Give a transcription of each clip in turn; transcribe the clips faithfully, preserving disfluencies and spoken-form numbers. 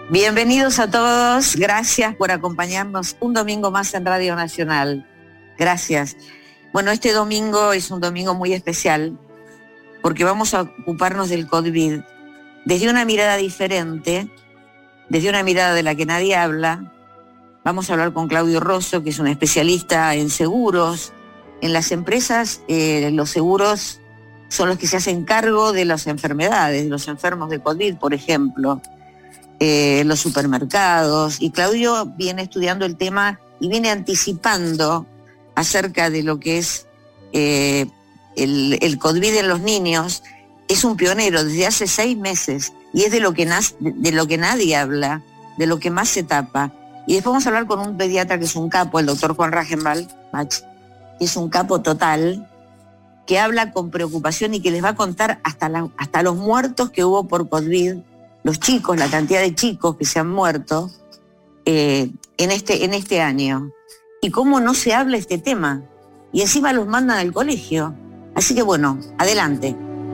Bienvenidos a todos, gracias por acompañarnos un domingo más en Radio Nacional. Gracias. Bueno, este domingo es un domingo muy especial porque vamos a ocuparnos del COVID desde una mirada diferente, desde una mirada de la que nadie habla. Vamos a hablar con Claudio Rosso, que es un especialista en seguros. En las empresas, eh, los seguros son los que se hacen cargo de las enfermedades, de los enfermos de COVID, por ejemplo, eh, los supermercados. Y Claudio viene estudiando el tema y viene anticipando acerca de lo que es eh, el, el COVID en los niños. Es un pionero desde hace seis meses y es de lo que, nas, de, de lo que nadie habla, de lo que más se tapa. Y después vamos a hablar con un pediatra que es un capo, el doctor Juan Ragenbach, que es un capo total, que habla con preocupación y que les va a contar hasta, la, hasta los muertos que hubo por COVID, los chicos, la cantidad de chicos que se han muerto eh, en, este, en este año. Y cómo no se habla este tema. Y encima los mandan al colegio. Así que bueno, adelante.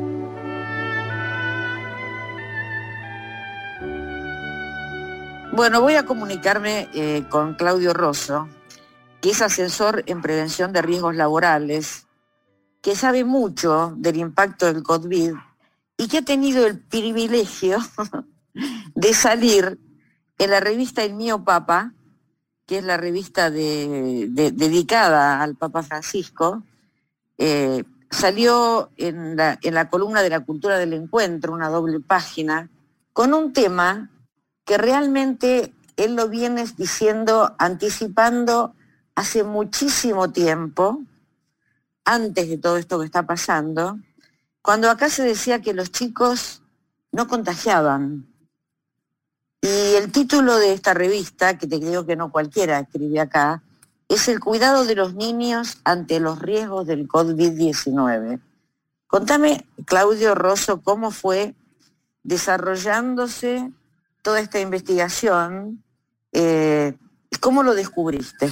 Bueno, voy a comunicarme eh, con Claudio Rosso, que es asesor en prevención de riesgos laborales, que sabe mucho del impacto del COVID y que ha tenido el privilegio de salir en la revista El Mío Papa, que es la revista de, de, dedicada al Papa Francisco. Eh, salió en la, en la columna de la cultura del encuentro, una doble página, con un tema que realmente él lo viene diciendo, anticipando hace muchísimo tiempo, antes de todo esto que está pasando, cuando acá se decía que los chicos no contagiaban. Y el título de esta revista, que te digo que no cualquiera escribe acá, es El cuidado de los niños ante los riesgos del COVID diecinueve. Contame, Claudio Rosso, cómo fue desarrollándose toda esta investigación, eh, ¿cómo lo descubriste?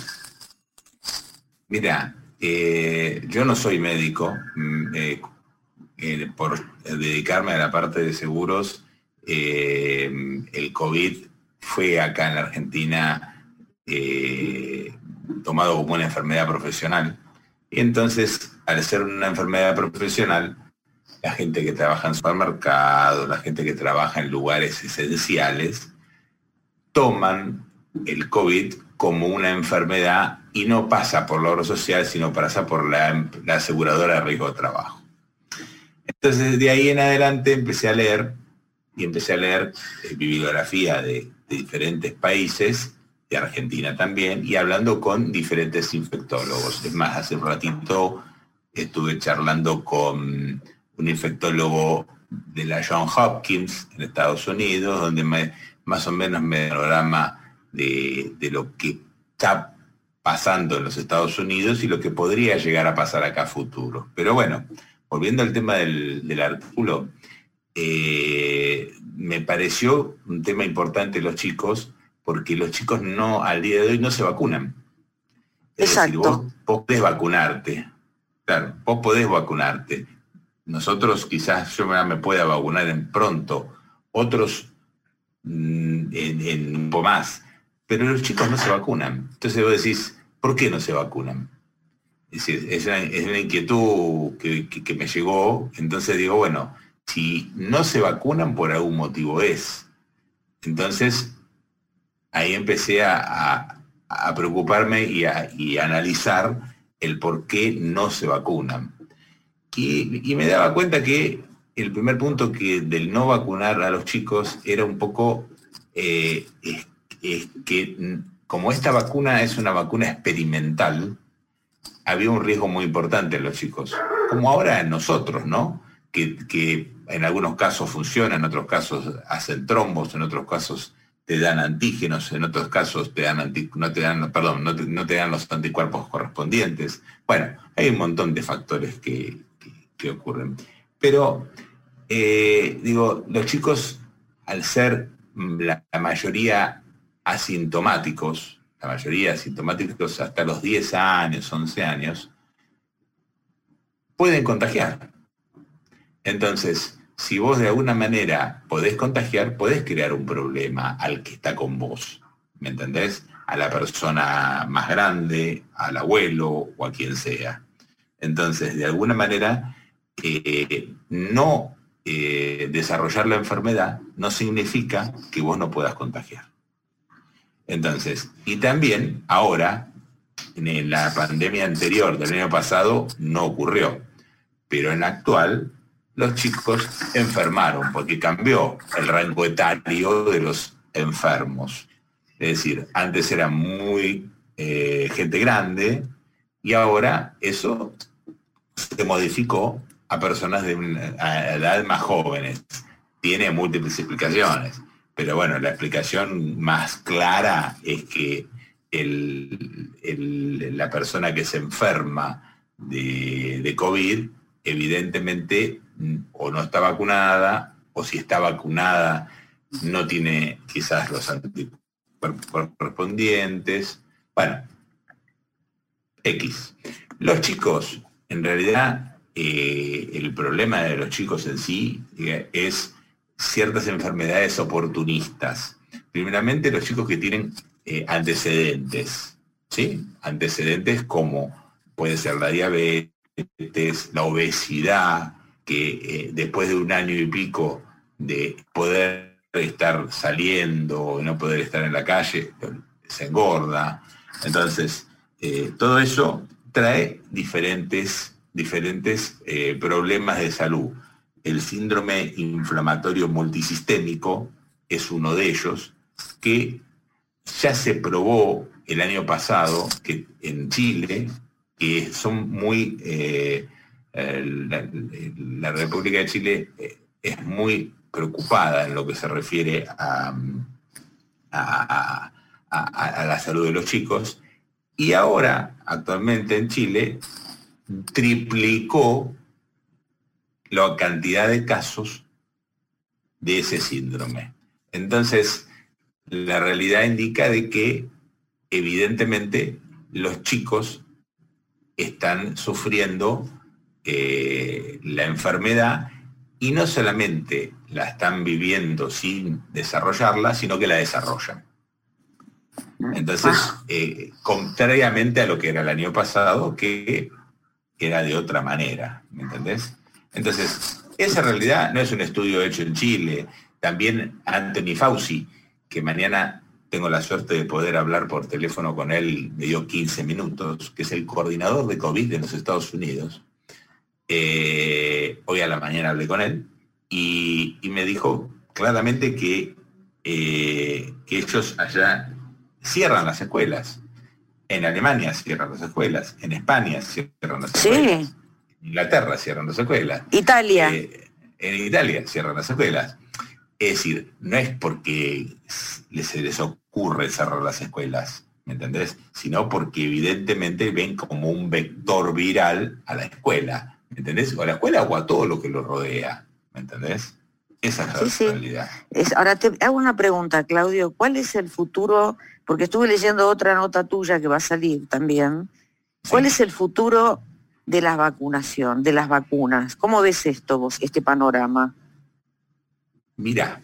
Mira, eh, yo no soy médico, eh, eh, por dedicarme a la parte de seguros, eh, el COVID fue acá en la Argentina eh, tomado como una enfermedad profesional. Y entonces, al ser una enfermedad profesional, la gente que trabaja en supermercados, la gente que trabaja en lugares esenciales, toman el COVID como una enfermedad y no pasa por la obra social, sino pasa por la, la aseguradora de riesgo de trabajo. Entonces, de ahí en adelante empecé a leer, y empecé a leer eh, bibliografía de, de diferentes países, de Argentina también, y hablando con diferentes infectólogos. Es más, hace un ratito estuve charlando con un infectólogo de la Johns Hopkins en Estados Unidos, donde me, más o menos me panorama de, de lo que está pasando en los Estados Unidos y lo que podría llegar a pasar acá a futuro. Pero bueno, volviendo al tema del, del artículo, eh, me pareció un tema importante los chicos, porque los chicos no, al día de hoy no se vacunan. Es Exacto. decir, vos, vos podés vacunarte. Claro, vos podés vacunarte. Nosotros quizás yo me pueda vacunar en pronto, otros en, en un poco más, pero los chicos no se vacunan. Entonces vos decís, ¿por qué no se vacunan? Es decir, es una, es una inquietud que, que, que me llegó, entonces digo, bueno, si no se vacunan por algún motivo es. Entonces ahí empecé a, a, a preocuparme y a, y a analizar el por qué no se vacunan. Y, y me daba cuenta que el primer punto que del no vacunar a los chicos era un poco eh, es, es que como esta vacuna es una vacuna experimental, había un riesgo muy importante en los chicos, como ahora en nosotros, ¿no? Que, que en algunos casos funciona, en otros casos hacen trombos, en otros casos te dan antígenos, en otros casos te dan anti, no te dan, perdón, no te, no te dan los anticuerpos correspondientes. Bueno, hay un montón de factores que, que, que ocurren. Pero, eh, digo, los chicos, al ser la, la mayoría asintomáticos, la mayoría asintomáticos hasta los diez años, once años, pueden contagiar. Entonces, si vos de alguna manera podés contagiar, podés crear un problema al que está con vos, ¿me entendés? A la persona más grande, al abuelo o a quien sea. Entonces, de alguna manera, eh, no eh, desarrollar la enfermedad no significa que vos no puedas contagiar. Entonces, y también ahora, en la pandemia anterior del año pasado no ocurrió, pero en la actual los chicos enfermaron porque cambió el rango etario de los enfermos. Es decir, antes era muy eh, gente grande y ahora eso se modificó a personas de una a edad más jóvenes. Tiene múltiples explicaciones, pero bueno, la explicación más clara es que el, el, la persona que se enferma de, de COVID evidentemente o no está vacunada, o si está vacunada no tiene quizás los anticuerpos correspondientes. Bueno, X. Los chicos, en realidad, eh, el problema de los chicos en sí eh, es ciertas enfermedades oportunistas. Primeramente, los chicos que tienen eh, antecedentes, ¿sí? Antecedentes como puede ser la diabetes, la obesidad, que eh, después de un año y pico de poder estar saliendo, no poder estar en la calle, se engorda. Entonces, eh, todo eso trae diferentes, diferentes eh, problemas de salud. El síndrome inflamatorio multisistémico es uno de ellos, que ya se probó el año pasado que en Chile, que son muy... Eh, la, la República de Chile es muy preocupada en lo que se refiere a, a, a, a la salud de los chicos, y ahora, actualmente en Chile, triplicó la cantidad de casos de ese síndrome. Entonces, la realidad indica de que, evidentemente, los chicos están sufriendo eh, la enfermedad, y no solamente la están viviendo sin desarrollarla, sino que la desarrollan. Entonces, eh, contrariamente a lo que era el año pasado, que era de otra manera, ¿me entendés? Entonces, esa realidad no es un estudio hecho en Chile. También Anthony Fauci, que mañana tengo la suerte de poder hablar por teléfono con él, me dio quince minutos, que es el coordinador de COVID de los Estados Unidos. Eh, hoy a la mañana hablé con él y, y me dijo claramente que, eh, que ellos allá cierran las escuelas. En Alemania cierran las escuelas, en España cierran las escuelas, sí. En Inglaterra cierran las escuelas. Italia. Eh, en Italia cierran las escuelas. Es decir, no es porque se les ocurre cerrar las escuelas, ¿me entendés? Sino porque evidentemente ven como un vector viral a la escuela. ¿Me entendés? O a la escuela o a todo lo que lo rodea, ¿me entendés? Esa es la sí, realidad. Sí. Es, ahora te hago una pregunta, Claudio. ¿Cuál es el futuro? Porque estuve leyendo otra nota tuya que va a salir también. ¿Cuál sí. es el futuro de la vacunación, de las vacunas? ¿Cómo ves esto vos, este panorama? Mirá,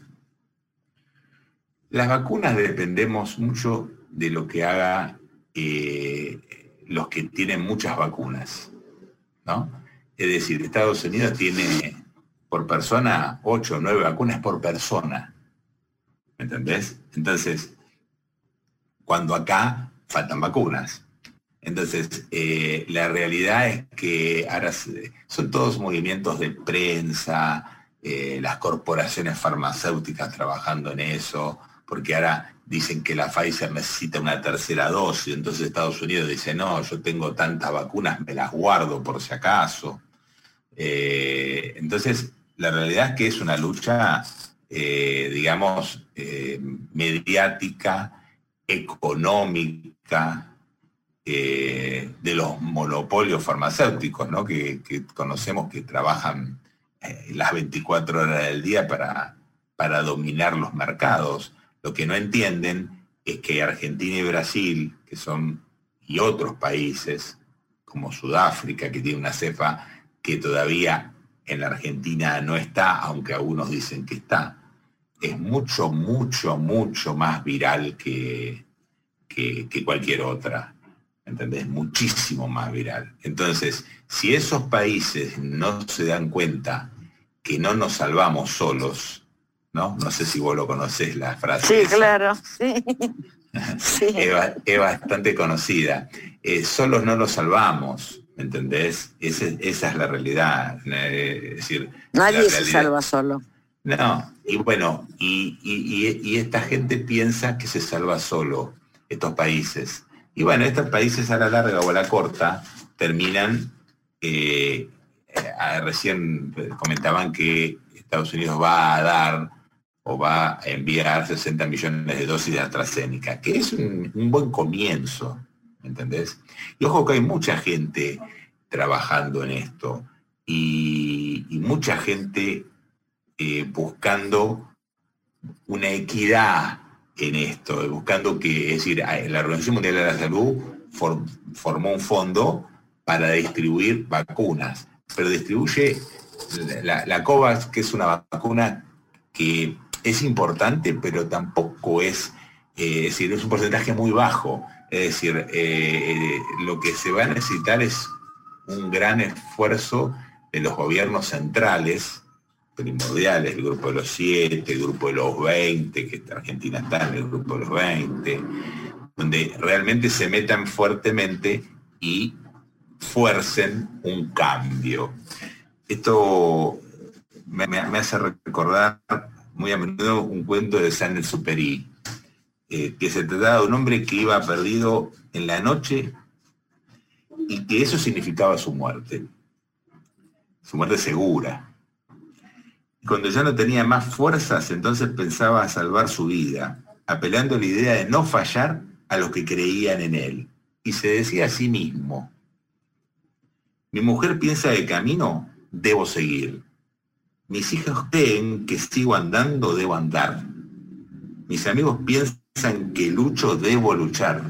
las vacunas dependemos mucho de lo que haga eh, los que tienen muchas vacunas, ¿no? Es decir, Estados Unidos tiene por persona ocho o nueve vacunas por persona, ¿me entendés? Entonces, cuando acá faltan vacunas. Entonces, eh, la realidad es que ahora son todos movimientos de prensa, eh, las corporaciones farmacéuticas trabajando en eso, porque ahora dicen que la Pfizer necesita una tercera dosis, entonces Estados Unidos dice, no, yo tengo tantas vacunas, me las guardo por si acaso. Eh, entonces, la realidad es que es una lucha, eh, digamos, eh, mediática, económica, eh, de los monopolios farmacéuticos, ¿no? que, que conocemos que trabajan eh, las veinticuatro horas del día para, para dominar los mercados. Lo que no entienden es que Argentina y Brasil, que son, y otros países, como Sudáfrica, que tiene una cepa que todavía en la Argentina no está, aunque algunos dicen que está, es mucho, mucho, mucho más viral que, que, que cualquier otra. ¿Entendés? Muchísimo más viral. Entonces, si esos países no se dan cuenta que no nos salvamos solos, ¿no? No sé si vos lo conocés la frase. Sí, esa. claro, sí. Sí. Es, es bastante conocida. Eh, solos no nos salvamos, ¿entendés? Ese, esa es la realidad. Eh, es decir, Nadie la se realidad... salva solo. No, y bueno, y, y, y, y esta gente piensa que se salva solo, estos países. Y bueno, estos países a la larga o a la corta terminan, eh, eh, recién comentaban que Estados Unidos va a dar o va a enviar sesenta millones de dosis de AstraZeneca, que es un, un buen comienzo, ¿entendés? Y ojo que hay mucha gente trabajando en esto y, y mucha gente eh, buscando una equidad en esto, buscando que, es decir, la Organización Mundial de la Salud for, formó un fondo para distribuir vacunas, pero distribuye la, la COVAX, que es una vacuna que es importante, pero tampoco es, eh, es decir, es un porcentaje muy bajo. Es decir, eh, eh, lo que se va a necesitar es un gran esfuerzo de los gobiernos centrales, primordiales, el grupo de los siete, el grupo de los veinte, que Argentina está en el grupo de los veinte, donde realmente se metan fuertemente y fuercen un cambio. Esto me, me, me hace recordar muy a menudo un cuento de Saint-Exupéry, eh, que se trataba de un hombre que iba perdido en la noche y que eso significaba su muerte, su muerte segura. Cuando ya no tenía más fuerzas, entonces pensaba salvar su vida, apelando a la idea de no fallar a los que creían en él. Y se decía a sí mismo: mi mujer piensa de camino, debo seguir. Mis hijos creen que sigo andando, debo andar. Mis amigos piensan que lucho, debo luchar.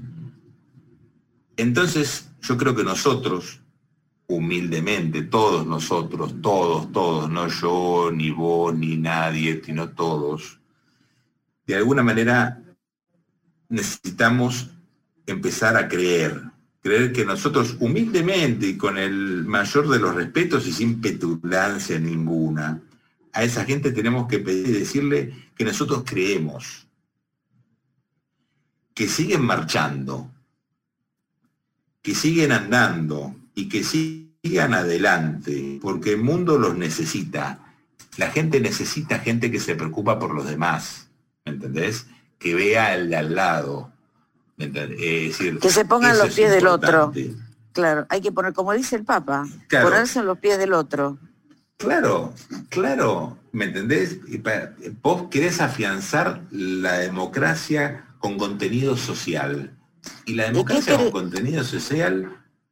Entonces, yo creo que nosotros, humildemente, todos nosotros, todos, todos, no yo, ni vos, ni nadie, sino todos, de alguna manera necesitamos empezar a creer, creer que nosotros humildemente y con el mayor de los respetos y sin petulancia ninguna, a esa gente tenemos que pedir y decirle que nosotros creemos, que siguen marchando, que siguen andando y que sigan adelante, porque el mundo los necesita. La gente necesita gente que se preocupa por los demás, ¿me entendés? Que vea al de al lado. Es decir, que se pongan los pies del otro. Claro, hay que poner, como dice el Papa, claro, ponerse en los pies del otro. Claro, claro, ¿me entendés? Vos querés afianzar la democracia con contenido social. Y la democracia con contenido social,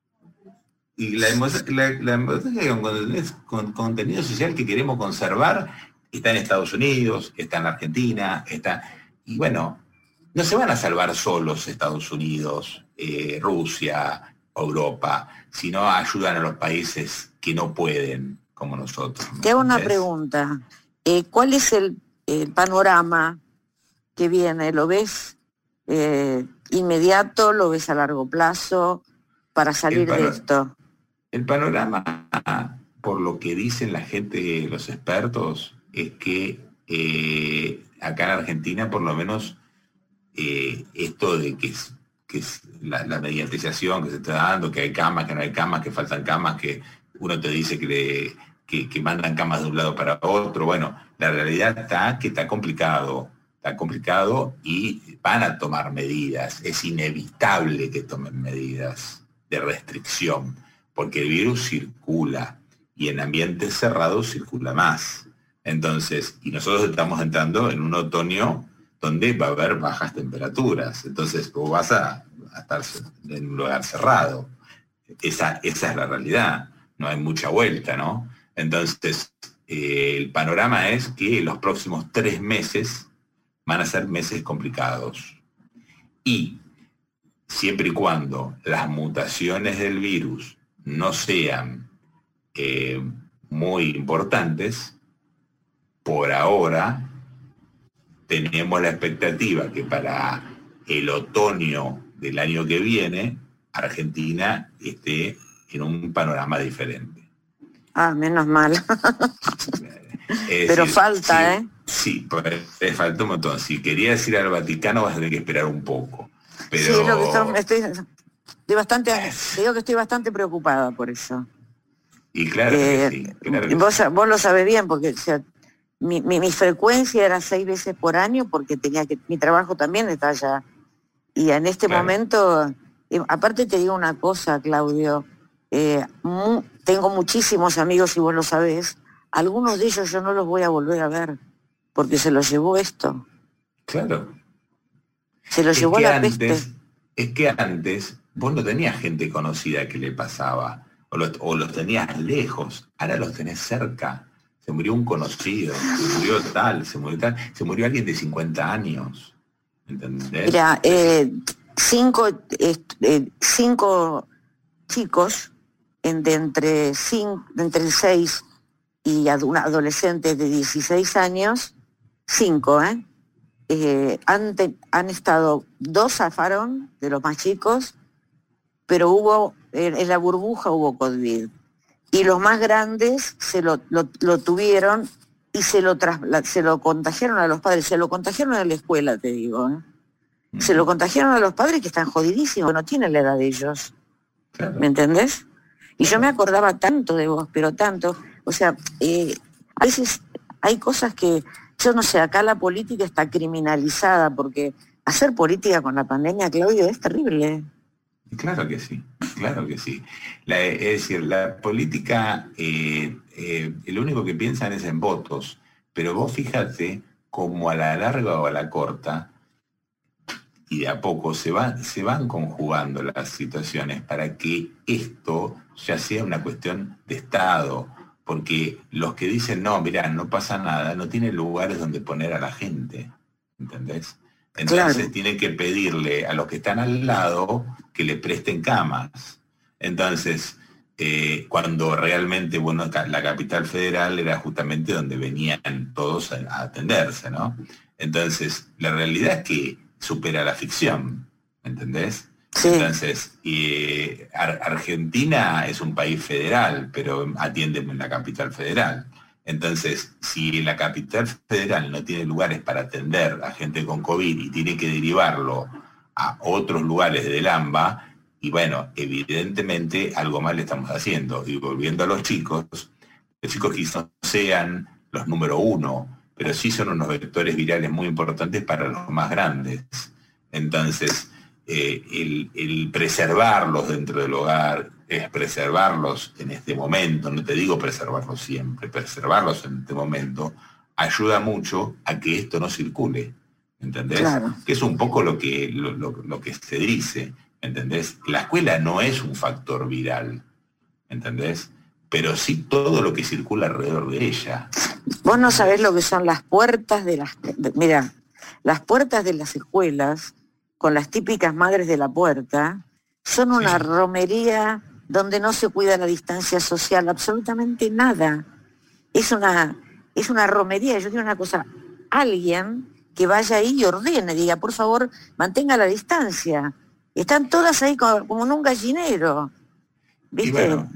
y la, la, la democracia con contenido, con contenido social que queremos conservar, está en Estados Unidos, está en la Argentina, está... Y bueno, no se van a salvar solos Estados Unidos, eh, Rusia, Europa, sino ayudan a los países que no pueden, como nosotros. Te hago una pregunta. Eh, ¿Cuál es el, el panorama que viene? ¿Lo ves eh, inmediato? ¿Lo ves a largo plazo para salir de esto? El panorama, por lo que dicen la gente, los expertos, es que eh, acá en Argentina, por lo menos, Eh, esto de que es, que es la, la mediatización que se está dando, que hay camas, que no hay camas, que faltan camas, que uno te dice que, le, que, que mandan camas de un lado para otro. Bueno, la realidad está que está complicado, está complicado y van a tomar medidas. Es inevitable que tomen medidas de restricción, porque el virus circula y en ambientes cerrados circula más. Entonces, y nosotros estamos entrando en un otoño donde va a haber bajas temperaturas. Entonces vos vas a, a estar en un lugar cerrado. Esa, esa es la realidad. No hay mucha vuelta, ¿no? Entonces, eh, el panorama es que los próximos tres meses van a ser meses complicados. Y siempre y cuando las mutaciones del virus no sean eh, muy importantes. Por ahora tenemos la expectativa que para el otoño del año que viene Argentina esté en un panorama diferente. Ah, menos mal. Es Pero decir, falta, sí, ¿eh? Sí, pues, falta un montón. Si querías ir al Vaticano vas a tener que esperar un poco. Pero... Sí, es lo que estoy, estoy, estoy bastante, te digo que estoy bastante preocupada por eso. Y claro eh, que sí. Claro que vos, sí. vos lo sabés bien, porque o sea, mi, mi, mi frecuencia era seis veces por año, porque tenía que, mi trabajo también está allá. Y en este Claro. momento, eh, aparte te digo una cosa, Claudio, eh, mu, tengo muchísimos amigos y vos lo sabés, algunos de ellos yo no los voy a volver a ver, porque se los llevó esto. Claro. Se los es llevó que la antes, peste. Es que antes vos no tenías gente conocida que le pasaba, o los, o los tenías lejos, ahora los tenés cerca. Se murió un conocido, se murió tal, se murió tal, se murió alguien de cincuenta años. ¿Entendés? Mira, eh, cinco, eh, cinco chicos en, de entre, cinco, de entre seis y un adolescente de dieciséis años, cinco, ¿eh? Eh, han, te, han estado, dos zafaron de los más chicos, pero hubo, en, en la burbuja hubo COVID. Y los más grandes se lo, lo, lo tuvieron y se lo, tras, se lo contagiaron a los padres, se lo contagiaron a la escuela, te digo, ¿eh? Mm. Se lo contagiaron a los padres que están jodidísimos, no tienen la edad de ellos. Claro. ¿Me entendés? Y yo me acordaba tanto de vos, pero tanto, o sea, eh, a veces hay cosas que, yo no sé, acá la política está criminalizada, porque hacer política con la pandemia, Claudio, es terrible. Claro que sí, claro que sí. La, es decir, la política, eh, eh, lo único que piensan es en votos, pero vos fíjate como a la larga o a la corta, y de a poco se, va, se van conjugando las situaciones para que esto ya sea una cuestión de Estado, porque los que dicen, no, mirá, no pasa nada, no tienen lugares donde poner a la gente, ¿entendés? Entonces claro. Tienen que pedirle a los que están al lado que le presten camas. Entonces, eh, cuando realmente, bueno, la capital federal era justamente donde venían todos a, a atenderse, ¿no? Entonces, la realidad es que supera la ficción, ¿entendés? Sí. Entonces, eh, Ar- Argentina es un país federal, pero atiende en la capital federal. Entonces, si la capital federal no tiene lugares para atender a gente con COVID y tiene que derivarlo a otros lugares del AMBA, y bueno, evidentemente algo mal le estamos haciendo. Y volviendo a los chicos, los chicos quizás no sean los número uno, pero sí son unos vectores virales muy importantes para los más grandes. Entonces, eh, el, el preservarlos dentro del hogar, es preservarlos en este momento, no te digo preservarlos siempre, preservarlos en este momento, ayuda mucho a que esto no circule, ¿entendés? Claro. Que es un poco lo que, lo, lo, lo que se dice, ¿entendés? La escuela no es un factor viral, ¿entendés? Pero sí todo lo que circula alrededor de ella. Vos no sabés lo que son las puertas de las... De, mira, las puertas de las escuelas, con las típicas madres de la puerta, son una sí. romería donde no se cuida la distancia social, absolutamente nada. Es una, es una romería. Yo digo una cosa, alguien que vaya ahí y ordene, diga, por favor, mantenga la distancia. Están todas ahí como, como en un gallinero. ¿Viste? Y bueno,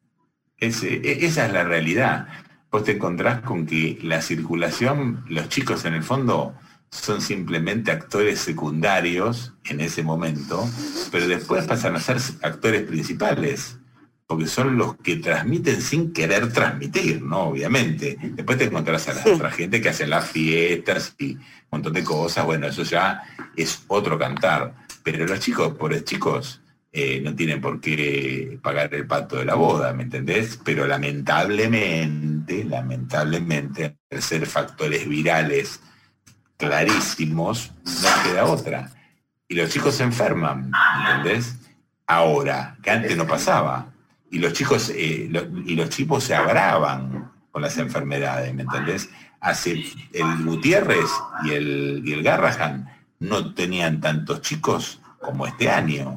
ese, esa es la realidad. Vos te encontrás con que la circulación, los chicos en el fondo son simplemente actores secundarios en ese momento, pero después pasan a ser actores principales, porque son los que transmiten sin querer transmitir, ¿no? Obviamente. Después te encontrás a la sí. otra gente que hace las fiestas y un montón de cosas, bueno, eso ya es otro cantar. Pero los chicos, pobres chicos, eh, no tienen por qué pagar el pato de la boda, ¿me entendés? Pero lamentablemente, lamentablemente, al ser factores virales clarísimos, no queda otra. Y los chicos se enferman, ¿entendés? Ahora, que antes no pasaba. Y los chicos, eh, lo, y los chicos se agravan con las enfermedades, ¿me entendés? Hace el Gutiérrez y el, y el Garrahan no tenían tantos chicos como este año,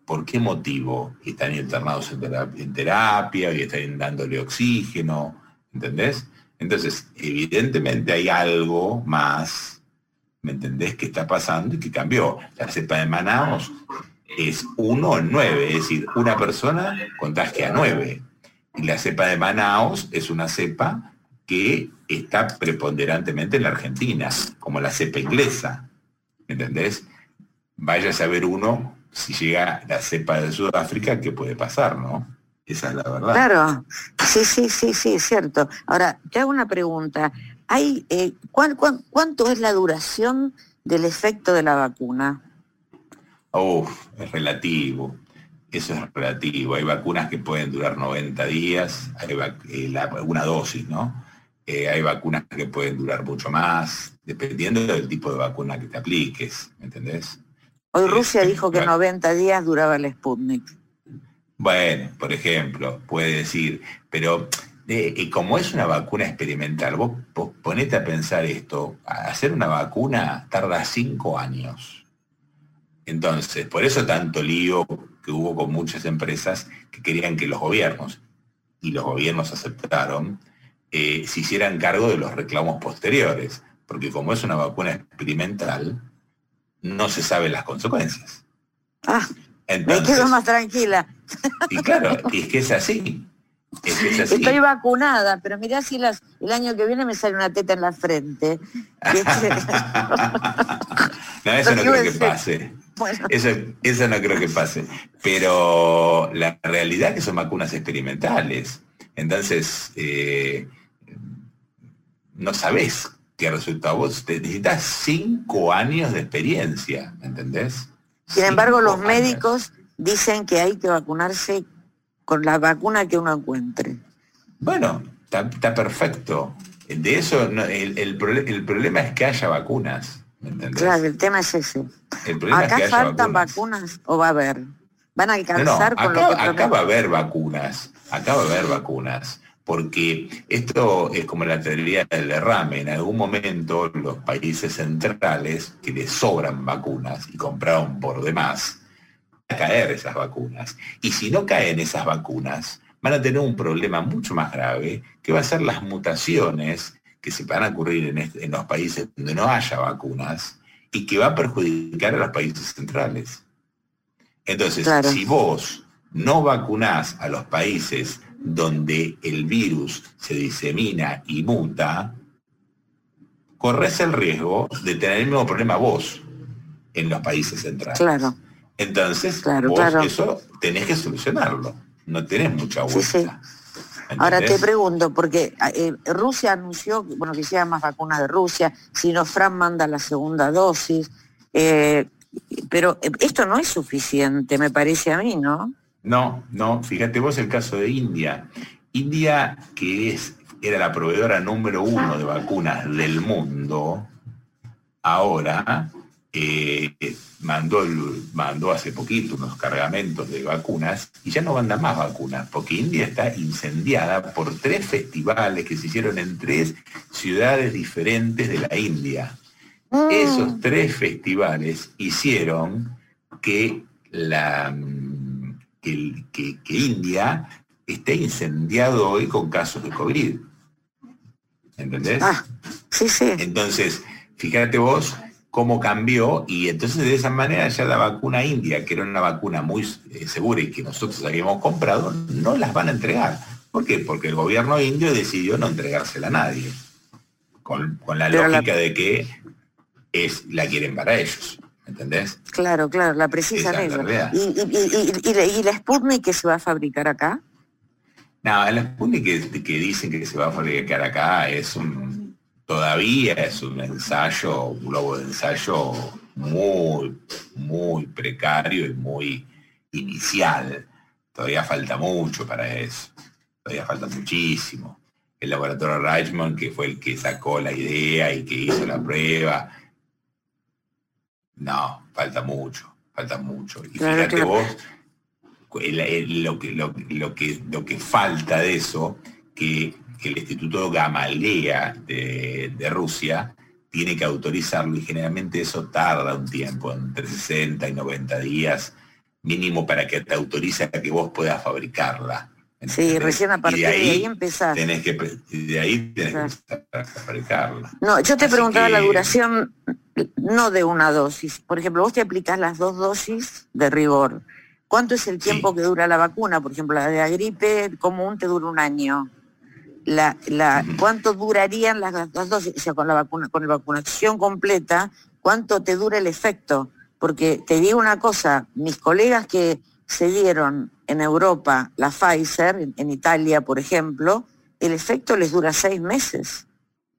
¿Por qué motivo? Están internados en terapia, en terapia y están dándole oxígeno, ¿entendés? Entonces, evidentemente hay algo más, ¿me entendés?, que está pasando y que cambió. La cepa de Manaos es uno en nueve, es decir, una persona contagia a nueve. Y la cepa de Manaos es una cepa que está preponderantemente en la Argentina, como la cepa inglesa, ¿me entendés? Vaya a saber uno si llega la cepa de Sudáfrica, ¿qué puede pasar, no? Esa es la verdad. Claro, sí, sí, sí, sí, es cierto. Ahora, te hago una pregunta. Hay, eh, ¿cuán, cuán, ¿Cuánto es la duración del efecto de la vacuna? Uf, es relativo. Eso es relativo. Hay vacunas que pueden durar noventa días, hay vac- eh, la, una dosis, ¿no? Eh, hay vacunas que pueden durar mucho más, dependiendo del tipo de vacuna que te apliques, ¿me entendés? Hoy Eh, Rusia dijo que bueno, noventa días duraba el Sputnik. Bueno, por ejemplo, puede decir, pero eh, y como es una vacuna experimental, vos, vos ponete a pensar esto, a hacer una vacuna tarda cinco años. Entonces, por eso tanto lío que hubo con muchas empresas que querían que los gobiernos, y los gobiernos aceptaron, eh, se hicieran cargo de los reclamos posteriores, porque como es una vacuna experimental, no se saben las consecuencias. Ah, Entonces, me quedo más tranquila. Y claro, es que es así. Es que es así. Estoy vacunada, pero mirá si las, el año que viene me sale una teta en la frente. No, eso no creo que pase. Bueno. Eso, eso no creo que pase. Pero la realidad es que son vacunas experimentales. Entonces, eh, no sabés qué resultado. Vos necesitas cinco años de experiencia, ¿me entendés? Sin embargo, Cinco los años. médicos dicen que hay que vacunarse con la vacuna que uno encuentre. Bueno, está, está perfecto. De eso, no, el, el, el problema es que haya vacunas, ¿me entendés? Claro, el tema es ese. El problema ¿Acá es que haya faltan vacunas. vacunas o va a haber? ¿Van a alcanzar no, no, con acá, lo que acá va a haber vacunas, acá va a haber vacunas, porque esto es como la teoría del derrame. En algún momento los países centrales que les sobran vacunas y compraron por demás, van a caer esas vacunas. Y si no caen esas vacunas, van a tener un problema mucho más grave, que va a ser las mutaciones que se van a ocurrir en, este, en los países donde no haya vacunas y que va a perjudicar a los países centrales. Entonces, claro, si vos no vacunás a los países donde el virus se disemina y muta, corres el riesgo de tener el mismo problema vos en los países centrales. Claro. Entonces, claro, vos claro. eso tenés que solucionarlo. No tenés mucha vuelta. Sí, sí. Ahora te pregunto, porque eh, Rusia anunció bueno, que hicieran más vacunas de Rusia, Sinopharm manda la segunda dosis, eh, pero esto no es suficiente, me parece a mí, ¿no? No, no, fíjate vos el caso de India. India, que es, era la proveedora número uno de vacunas del mundo, ahora eh, mandó, el, mandó hace poquito unos cargamentos de vacunas y ya no manda más vacunas, porque India está incendiada por tres festivales que se hicieron en tres ciudades diferentes de la India. Mm. Esos tres festivales hicieron que, la, que, que, que India esté incendiado hoy con casos de COVID. ¿Entendés? Ah, sí, sí. Entonces, fíjate vos cómo cambió, y entonces de esa manera ya la vacuna india, que era una vacuna muy eh, segura y que nosotros habíamos comprado, no las van a entregar. ¿Por qué? Porque el gobierno indio decidió no entregársela a nadie, con, con la Pero lógica la... de que es, la quieren para ellos, ¿entendés? Claro, claro, la precisan ellos. ¿Y, y, y, y, la, ¿Y la Sputnik que se va a fabricar acá? No, la Sputnik que, que dicen que se va a fabricar acá es un... Todavía es un ensayo, un globo de ensayo muy, muy precario y muy inicial. Todavía falta mucho para eso. Todavía falta muchísimo. El laboratorio Reichmann, que fue el que sacó la idea y que hizo la prueba. No, falta mucho, falta mucho. Y claro, fíjate claro. vos, el, el, lo, que, lo, lo, que, lo que falta de eso, que... que el Instituto Gamaleya de, de Rusia tiene que autorizarlo y generalmente eso tarda un tiempo, entre sesenta y noventa días, mínimo para que te autorice a que vos puedas fabricarla. ¿Entendés? Sí, recién a partir de ahí, de ahí empezás. Tenés que, de ahí tenés claro. que empezar a fabricarla. No, yo te Así preguntaba que... la duración, no de una dosis. Por ejemplo, vos te aplicás las dos dosis de rigor. ¿Cuánto es el tiempo sí. que dura la vacuna? Por ejemplo, la de la gripe común te dura un año. La, la, uh-huh. ¿Cuánto durarían las, las dosis? O sea, con la vacuna, con la vacunación completa, ¿cuánto te dura el efecto? Porque te digo una cosa, mis colegas que se dieron en Europa la Pfizer, en, en Italia, por ejemplo, el efecto les dura seis meses.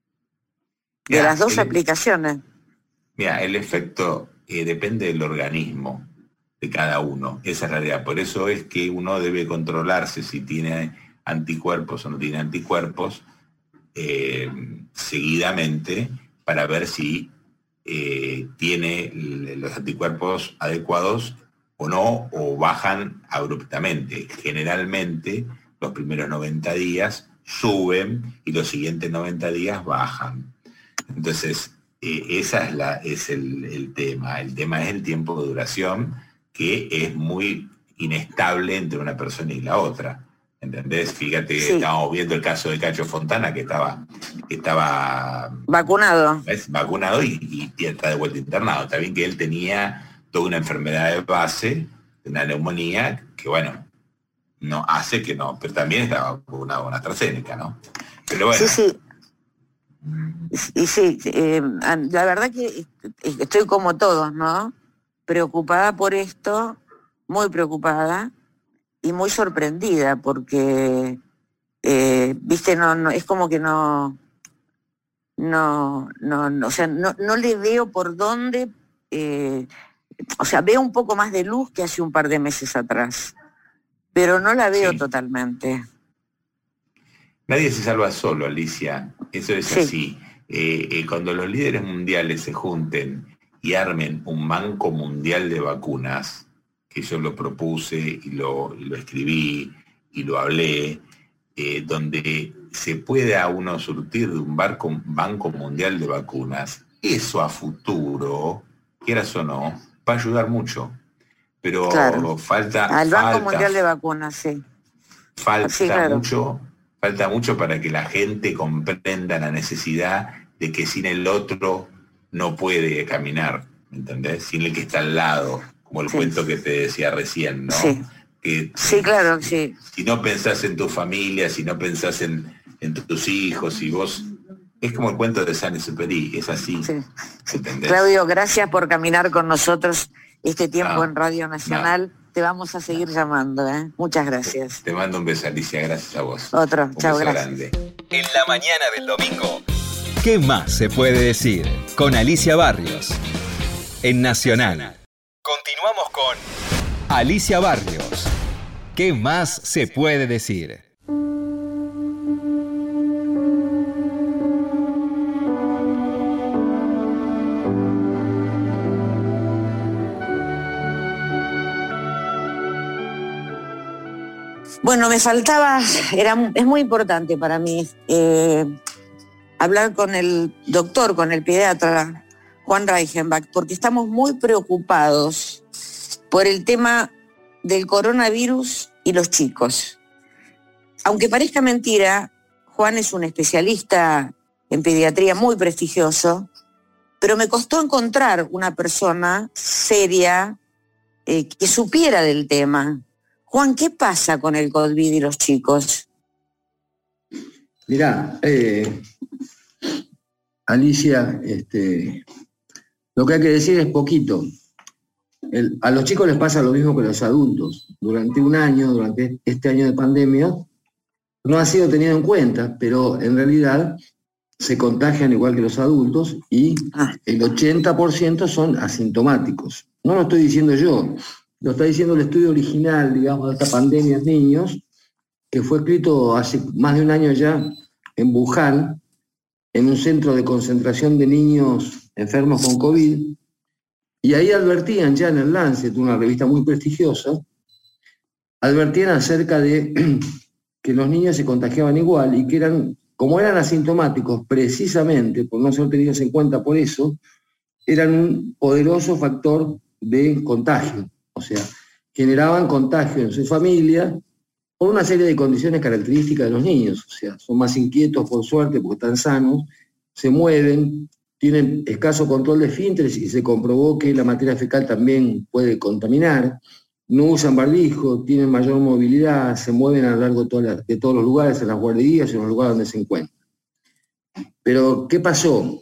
De mira, las dos el, aplicaciones. Mira, el efecto eh, depende del organismo de cada uno, esa es la realidad. Por eso es que uno debe controlarse si tiene anticuerpos o no tiene anticuerpos eh, seguidamente para ver si eh, tiene los anticuerpos adecuados o no, o bajan abruptamente. Generalmente los primeros noventa días suben y los siguientes noventa días bajan. Entonces, eh, esa es, la, es el, el tema. El tema es el tiempo de duración, que es muy inestable entre una persona y la otra. ¿Entendés? Fíjate, sí. Estábamos viendo el caso de Cacho Fontana, que estaba, que estaba vacunado. ¿ves? Vacunado y, y está de vuelta internado. Está bien que él tenía toda una enfermedad de base, una neumonía, que bueno, no hace que no, pero también estaba vacunado con AstraZeneca, ¿no? Pero bueno. Sí, sí. Y sí, eh, la verdad que estoy como todos, ¿no? Preocupada por esto, muy preocupada y muy sorprendida porque, eh, viste, no, no, es como que no, no, no, no o sea, no, no le veo por dónde, eh, o sea, veo un poco más de luz que hace un par de meses atrás, pero no la veo sí. totalmente. Nadie se salva solo, Alicia, eso es sí. así. Eh, eh, cuando los líderes mundiales se junten y armen un banco mundial de vacunas, que yo lo propuse y lo, y lo escribí y lo hablé, eh, donde se pueda uno surtir de un barco, banco mundial de vacunas, eso a futuro, quieras o no, va a ayudar mucho. Pero claro. falta... Al Banco falta, Mundial de Vacunas, sí. Falta sí, claro. mucho... Falta mucho para que la gente comprenda la necesidad de que sin el otro no puede caminar, ¿entendés? Sin el que está al lado, como el sí. cuento que te decía recién, ¿no? Sí, que, sí claro, sí. Si no pensás en tu familia, si no pensás en, en tus hijos, si vos... Es como el cuento de San Exupéry, es así, sí. ¿entendés? Claudio, gracias por caminar con nosotros este tiempo no, en Radio Nacional. No. Te vamos a seguir llamando, ¿eh? Muchas gracias. Te mando un beso, Alicia, gracias a vos. Otro, chao, gracias. Grande. En la mañana del domingo, ¿qué más se puede decir? Con Alicia Barrios, en Nacional. Continuamos con Alicia Barrios. ¿Qué más se puede decir? Bueno, me faltaba, era, es muy importante para mí eh, hablar con el doctor, con el pediatra Juan Reichenbach, porque estamos muy preocupados por el tema del coronavirus y los chicos. Aunque parezca mentira, Juan es un especialista en pediatría muy prestigioso, pero me costó encontrar una persona seria eh, que supiera del tema. Juan, ¿qué pasa con el COVID y los chicos? Mirá, eh, Alicia, este, lo que hay que decir es poquito. El, a los chicos les pasa lo mismo que a los adultos. Durante un año, durante este año de pandemia, no ha sido tenido en cuenta, pero en realidad se contagian igual que los adultos y ah. el ochenta por ciento son asintomáticos. No lo estoy diciendo yo. Lo está diciendo el estudio original, digamos, de esta pandemia en niños, que fue escrito hace más de un año ya en Wuhan, en un centro de concentración de niños enfermos con COVID, y ahí advertían ya en el Lancet, una revista muy prestigiosa, advertían acerca de que los niños se contagiaban igual y que eran, como eran asintomáticos precisamente, por no ser tenidos en cuenta por eso, eran un poderoso factor de contagio. O sea, generaban contagio en su familia por una serie de condiciones características de los niños. O sea, son más inquietos por suerte porque están sanos, se mueven, tienen escaso control de esfínteres y se comprobó que la materia fecal también puede contaminar, no usan barbijo, tienen mayor movilidad, se mueven a lo largo de, todas las, de todos los lugares, en las guarderías y en los lugares donde se encuentran. Pero, ¿qué pasó?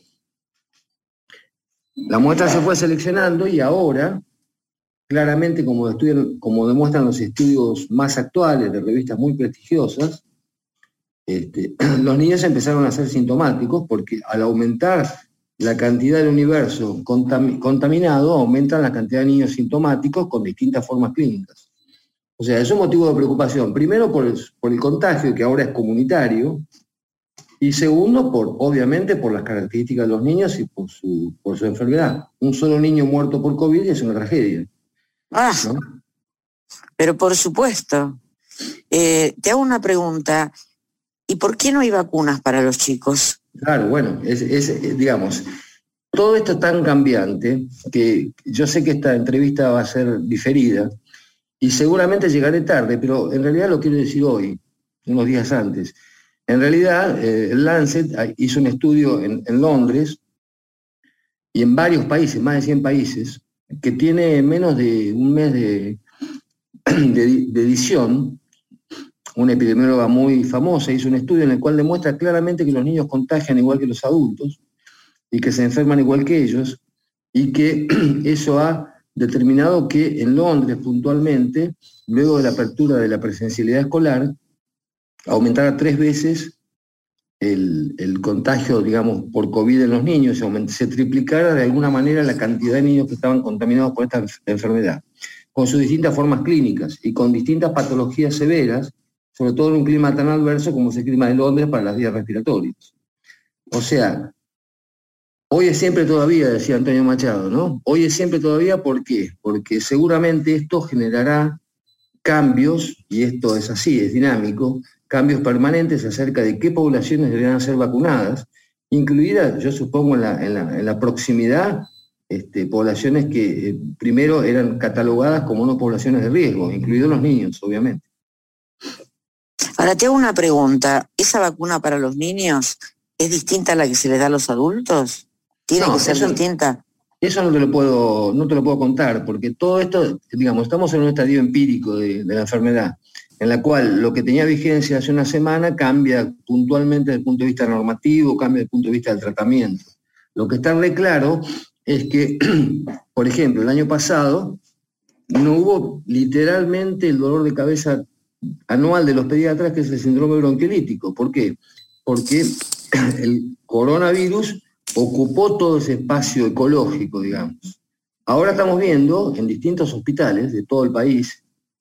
La muestra se fue seleccionando y ahora, claramente, como, estudian, como demuestran los estudios más actuales de revistas muy prestigiosas, este, los niños empezaron a ser sintomáticos porque al aumentar la cantidad del universo contam contaminado, aumentan la cantidad de niños sintomáticos con distintas formas clínicas. O sea, es un motivo de preocupación. Primero, por el, por el contagio, que ahora es comunitario, y segundo, por, obviamente, por las características de los niños y por su, por su enfermedad. Un solo niño muerto por COVID es una tragedia. Ah, ¿no? Pero por supuesto. Eh, te hago una pregunta. ¿Y por qué no hay vacunas para los chicos? Claro, bueno, es, es, digamos, todo esto es tan cambiante que yo sé que esta entrevista va a ser diferida y seguramente llegaré tarde, pero en realidad lo quiero decir hoy, unos días antes. En realidad, eh, el Lancet hizo un estudio en, en Londres y en varios países, más de cien países, que tiene menos de un mes de, de, de edición. Una epidemióloga muy famosa hizo un estudio en el cual demuestra claramente que los niños contagian igual que los adultos y que se enferman igual que ellos, y que eso ha determinado que en Londres puntualmente, luego de la apertura de la presencialidad escolar, aumentara tres veces el, el contagio, digamos, por COVID en los niños, se, se triplicara de alguna manera la cantidad de niños que estaban contaminados por esta enfermedad, con sus distintas formas clínicas y con distintas patologías severas, sobre todo en un clima tan adverso como es el clima de Londres para las vías respiratorias. O sea, hoy es siempre todavía, decía Antonio Machado, ¿no? Hoy es siempre todavía, ¿por qué? Porque seguramente esto generará cambios, y esto es así, es dinámico, cambios permanentes acerca de qué poblaciones deberían ser vacunadas, incluidas, yo supongo, en la, en la, en la proximidad, este, poblaciones que eh, primero eran catalogadas como no poblaciones de riesgo, incluidos los niños, obviamente. Ahora te hago una pregunta. ¿Esa vacuna para los niños es distinta a la que se les da a los adultos? ¿Tiene no, que ser eso, distinta? Eso no te lo puedo, no te lo puedo contar, porque todo esto, digamos, estamos en un estadio empírico de, de la enfermedad, en la cual lo que tenía vigencia hace una semana cambia puntualmente desde el punto de vista normativo, cambia desde el punto de vista del tratamiento. Lo que está re claro es que, por ejemplo, el año pasado no hubo literalmente el dolor de cabeza anual de los pediatras, que es el síndrome bronquiolítico. ¿Por qué? Porque el coronavirus ocupó todo ese espacio ecológico, digamos. Ahora estamos viendo en distintos hospitales de todo el país,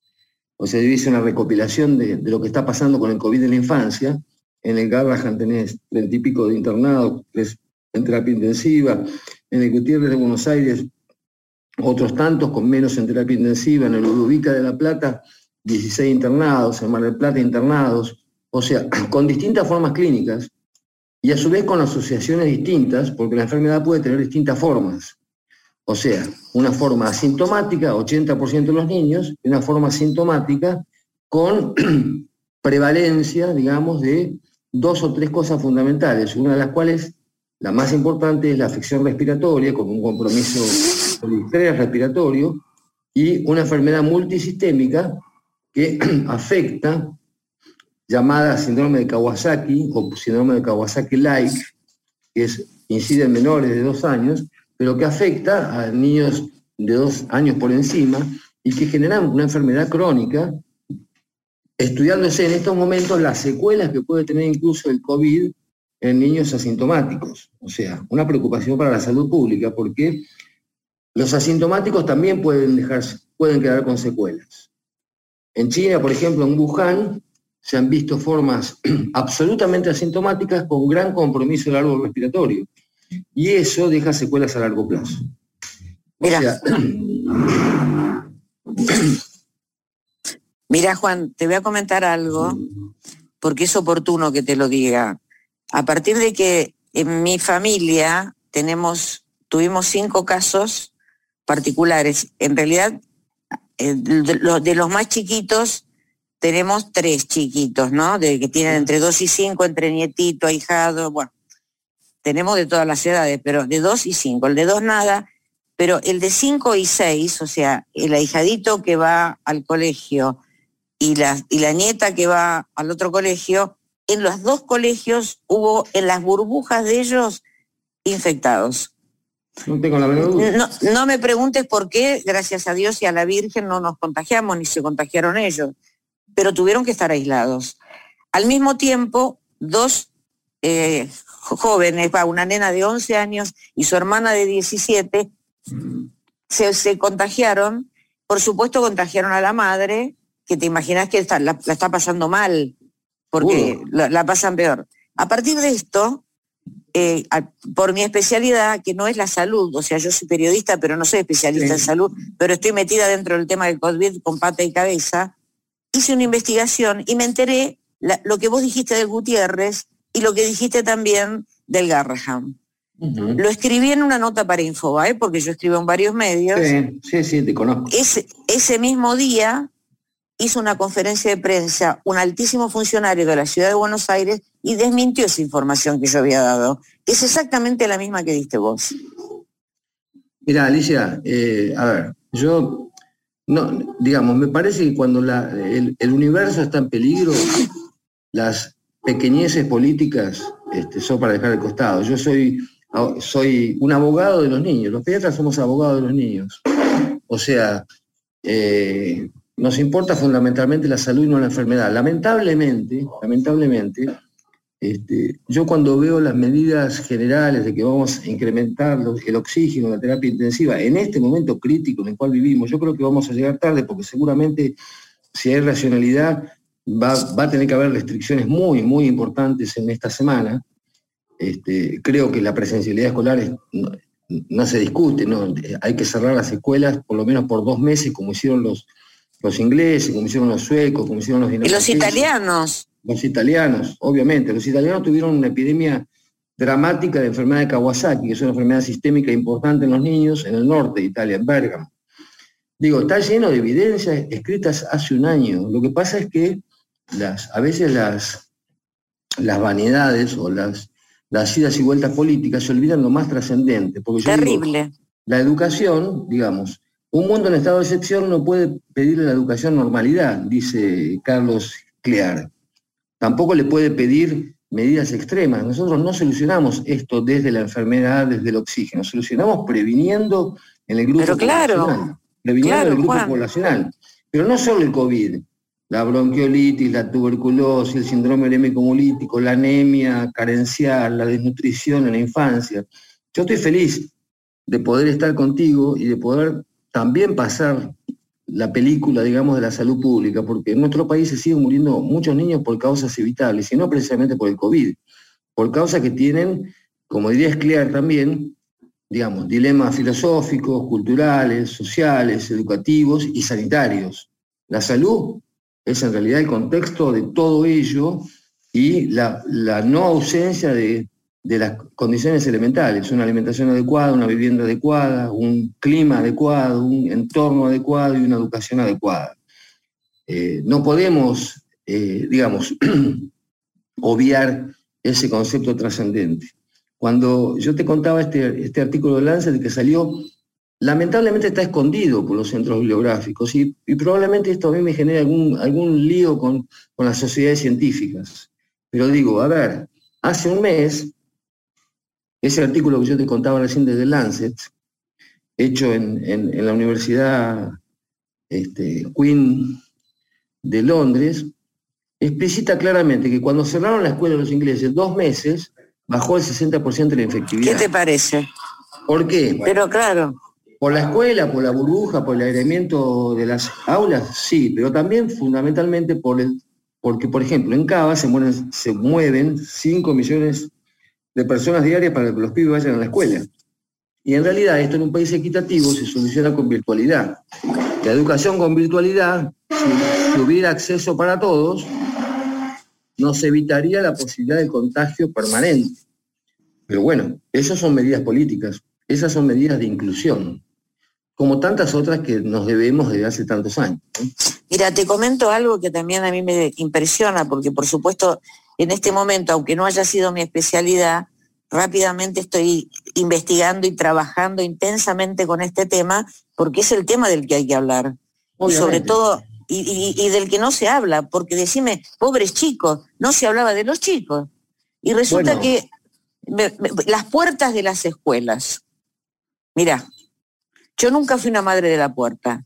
o sea, hice una recopilación de, de lo que está pasando con el COVID en la infancia. En el Garrahan tenés treinta y pico de internados en terapia intensiva, en el Gutiérrez de Buenos Aires otros tantos con menos en terapia intensiva, en el Urubica de La Plata dieciséis internados, en Mar del Plata internados, o sea, con distintas formas clínicas y a su vez con asociaciones distintas, porque la enfermedad puede tener distintas formas. O sea, una forma asintomática, ochenta por ciento de los niños, y una forma asintomática con prevalencia, digamos, de dos o tres cosas fundamentales, una de las cuales, la más importante, es la afección respiratoria, con un compromiso del estrés respiratorio, y una enfermedad multisistémica que afecta, llamada síndrome de Kawasaki, o síndrome de Kawasaki-like, que es, incide en menores de dos años, pero que afecta a niños de dos años por encima, y que generan una enfermedad crónica, estudiándose en estos momentos las secuelas que puede tener incluso el COVID en niños asintomáticos. O sea, una preocupación para la salud pública, porque los asintomáticos también pueden, dejarse, pueden quedar con secuelas. En China, por ejemplo, en Wuhan, se han visto formas absolutamente asintomáticas con gran compromiso del árbol respiratorio. Y eso deja secuelas a largo plazo. Mira, o sea, mira, Juan, te voy a comentar algo, porque es oportuno que te lo diga. A partir de que en mi familia tenemos, tuvimos cinco casos particulares, en realidad eh, de, los, de los más chiquitos, tenemos tres chiquitos, ¿no? De que tienen entre dos y cinco, entre nietito, ahijado, bueno, tenemos de todas las edades, pero de dos y cinco, el de dos nada, pero el de cinco y seis, o sea, el ahijadito que va al colegio y la, y la nieta que va al otro colegio, en los dos colegios hubo en las burbujas de ellos infectados. No tengo la menor duda. No, no me preguntes por qué, gracias a Dios y a la Virgen no nos contagiamos, ni se contagiaron ellos, pero tuvieron que estar aislados. Al mismo tiempo, dos eh, jóvenes, va, una nena de once años y su hermana de diecisiete, se, se contagiaron, por supuesto contagiaron a la madre, que te imaginas que está, la, la está pasando mal, porque uh. la, la pasan peor. A partir de esto, eh, a, por mi especialidad, que no es la salud, o sea, yo soy periodista, pero no soy especialista sí. en salud, pero estoy metida dentro del tema del COVID con pata y cabeza, hice una investigación y me enteré la, lo que vos dijiste del Gutiérrez y lo que dijiste también del Garrahan. Uh-huh. Lo escribí en una nota para Infobae, porque yo escribo en varios medios. Sí, sí, sí, te conozco. Ese, ese mismo día hizo una conferencia de prensa un altísimo funcionario de la ciudad de Buenos Aires y desmintió esa información que yo había dado. Es exactamente la misma que diste vos. Mira, Alicia, eh, a ver, yo, no, digamos, me parece que cuando la, el, el universo está en peligro, las pequeñeces políticas este, son para dejar de costado. Yo soy, soy un abogado de los niños, los pediatras somos abogados de los niños. O sea, eh, nos importa fundamentalmente la salud y no la enfermedad. Lamentablemente, lamentablemente, este, yo cuando veo las medidas generales de que vamos a incrementar los, el oxígeno, la terapia intensiva, en este momento crítico en el cual vivimos, yo creo que vamos a llegar tarde porque seguramente si hay racionalidad va, va a tener que haber restricciones muy, muy importantes en esta semana. Este, creo que la presencialidad escolar es, no, no se discute, ¿no? Hay que cerrar las escuelas por lo menos por dos meses como hicieron los los ingleses, como hicieron los suecos, como hicieron los dinamarqueses. Y los italianos. Los italianos, obviamente. Los italianos tuvieron una epidemia dramática de enfermedad de Kawasaki, que es una enfermedad sistémica importante en los niños, en el norte de Italia, en Bérgamo. Digo, está lleno de evidencias escritas hace un año. Lo que pasa es que las, a veces las, las vanidades o las, las idas y vueltas políticas se olvidan lo más trascendente. Terrible. Digo, la educación, digamos, un mundo en estado de excepción no puede pedirle a la educación normalidad, dice Carlos Clear. Tampoco le puede pedir medidas extremas. Nosotros no solucionamos esto desde la enfermedad, desde el oxígeno. Solucionamos previniendo en el grupo Pero claro, poblacional. Previniendo claro, en el grupo Juan. poblacional. Pero no solo el COVID, la bronquiolitis, la tuberculosis, el síndrome urémico hemolítico, la anemia carencial, la desnutrición en la infancia. Yo estoy feliz de poder estar contigo y de poder también pasar la película, digamos, de la salud pública, porque en nuestro país se siguen muriendo muchos niños por causas evitables, y no precisamente por el COVID, por causas que tienen, como diría Scliar también, digamos, dilemas filosóficos, culturales, sociales, educativos y sanitarios. La salud es en realidad el contexto de todo ello y la, la no ausencia de de las condiciones elementales, una alimentación adecuada, una vivienda adecuada, un clima adecuado, un entorno adecuado y una educación adecuada. Eh, no podemos, eh, digamos, obviar ese concepto trascendente. Cuando yo te contaba este, este artículo de Lancet que salió, lamentablemente está escondido por los centros bibliográficos y, y probablemente esto a mí me genera algún, algún lío con, con las sociedades científicas. Pero digo, a ver, hace un mes, ese artículo que yo te contaba recién de The Lancet, hecho en, en, en la Universidad este, Queen de Londres, explicita claramente que cuando cerraron la escuela los ingleses, dos meses, bajó el sesenta por ciento de la infectividad. ¿Qué te parece? ¿Por qué? Pero claro. ¿Por la escuela, por la burbuja, por el aireamiento de las aulas? Sí, pero también fundamentalmente por el, porque, por ejemplo, en Cava se mueven, se mueven cinco millones de personas diarias para que los pibes vayan a la escuela. Y en realidad esto en un país equitativo se soluciona con virtualidad. La educación con virtualidad, si, si hubiera acceso para todos, nos evitaría la posibilidad de contagio permanente. Pero bueno, esas son medidas políticas, esas son medidas de inclusión. como tantas otras que nos debemos desde hace tantos años, ¿no? Mira, te comento algo que también a mí me impresiona, porque por supuesto en este momento, aunque no haya sido mi especialidad, rápidamente estoy investigando y trabajando intensamente con este tema, porque es el tema del que hay que hablar. Obviamente. Y sobre todo, y, y, y del que no se habla, porque decime, pobres chicos, no se hablaba de los chicos. Y resulta bueno. que me, me, las puertas de las escuelas, mira, yo nunca fui una madre de la puerta.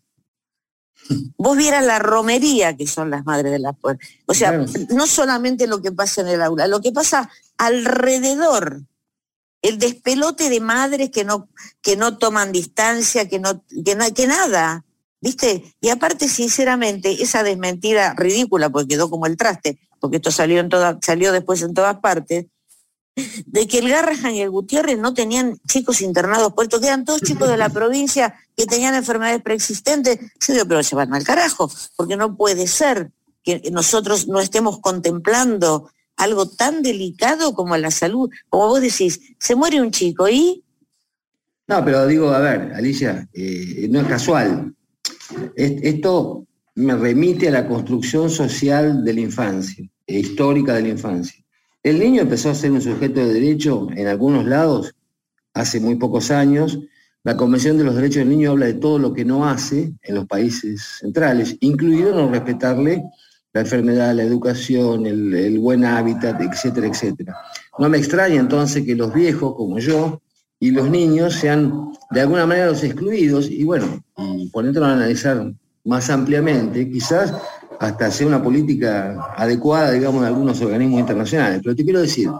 Vos vieras la romería que son las madres de la puerta. O sea, claro. No solamente lo que pasa en el aula, lo que pasa alrededor. El despelote de madres que no, que no toman distancia, que, no, que, no, que nada, ¿viste? Y aparte, sinceramente, esa desmentida ridícula, porque quedó como el traste, porque esto salió, en toda, salió después en todas partes, de que el Garrahan y el Gutiérrez no tenían chicos internados puestos, que eran todos chicos de la provincia que tenían enfermedades preexistentes. Yo digo, pero se van al carajo, porque no puede ser que nosotros no estemos contemplando algo tan delicado como la salud. Como vos decís, se muere un chico y... No, pero digo, a ver, Alicia, eh, no es casual. Esto me remite a la construcción social de la infancia, e histórica de la infancia. El niño empezó a ser un sujeto de derecho en algunos lados hace muy pocos años. La Convención de los Derechos del Niño habla de todo lo que no hace en los países centrales, incluido no respetarle la enfermedad, la educación, el, el buen hábitat, etcétera, etcétera. No me extraña entonces que los viejos, como yo, y los niños sean de alguna manera los excluidos, y bueno, y poniéndolo a analizar más ampliamente, quizás hasta sea una política adecuada, digamos, de algunos organismos internacionales. Pero te quiero decir,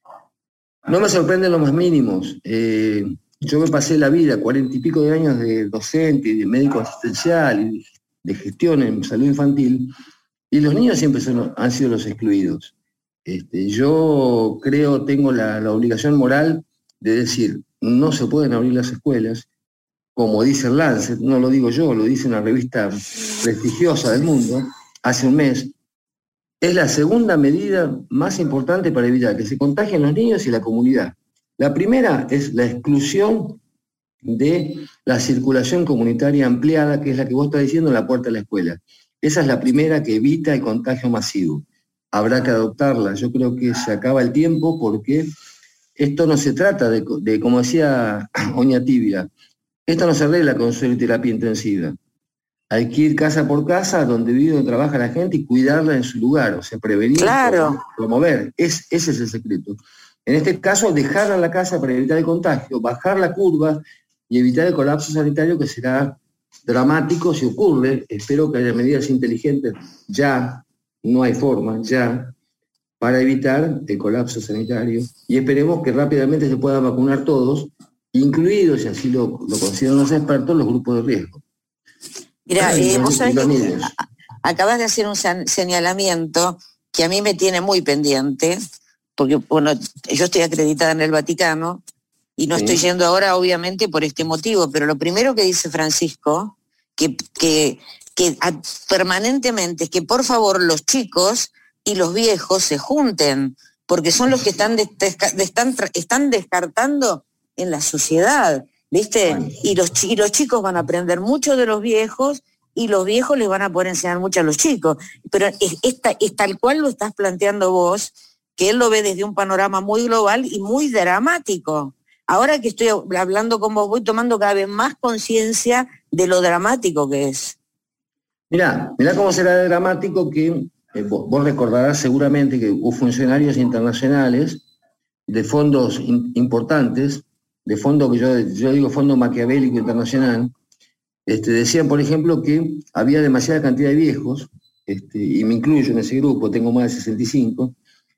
no me sorprenden los más mínimos. Eh, yo me pasé la vida, cuarenta y pico de años de docente, y de médico asistencial, y de gestión en salud infantil, y los niños siempre son, han sido los excluidos. Este, yo creo, tengo la, la obligación moral de decir, no se pueden abrir las escuelas, como dice el Lancet, no lo digo yo, lo dice una revista prestigiosa del mundo, hace un mes. Es la segunda medida más importante para evitar que se contagien los niños y la comunidad. La primera es la exclusión de la circulación comunitaria ampliada, que es la que vos estás diciendo en la puerta de la escuela. Esa es la primera que evita el contagio masivo. Habrá que adoptarla. Yo creo que se acaba el tiempo porque esto no se trata de, de como decía Oña Tibia, esto no se arregla con solo terapia intensiva. Hay que ir casa por casa, donde vive, donde trabaja la gente, y cuidarla en su lugar, o sea, prevenir, claro. promover. Es, ese es el secreto. En este caso, dejarla en la casa para evitar el contagio, bajar la curva y evitar el colapso sanitario, que será dramático si ocurre. Espero que haya medidas inteligentes ya, no hay forma, ya, para evitar el colapso sanitario. Y esperemos que rápidamente se puedan vacunar todos, incluidos, y así lo, lo consideran los expertos, los grupos de riesgo. Mira, eh, vos sabés que acabas de hacer un señalamiento que a mí me tiene muy pendiente, porque bueno, yo estoy acreditada en el Vaticano y no sí. estoy yendo ahora obviamente por este motivo, pero lo primero que dice Francisco, que, que, que permanentemente es que por favor los chicos y los viejos se junten, porque son los que están, de, de, están, están descartando en la sociedad. ¿Viste? Y los, y los chicos van a aprender mucho de los viejos y los viejos les van a poder enseñar mucho a los chicos. Pero es, es, es tal cual lo estás planteando vos, que él lo ve desde un panorama muy global y muy dramático. Ahora que estoy hablando con vos, voy tomando cada vez más conciencia de lo dramático que es. Mirá, mirá cómo será dramático que, eh, vos, vos recordarás seguramente que hubo funcionarios internacionales de fondos in, importantes, de fondo que yo, yo digo fondo maquiavélico internacional, este, decían, por ejemplo, que había demasiada cantidad de viejos, este, y me incluyo en ese grupo, tengo más de sesenta y cinco,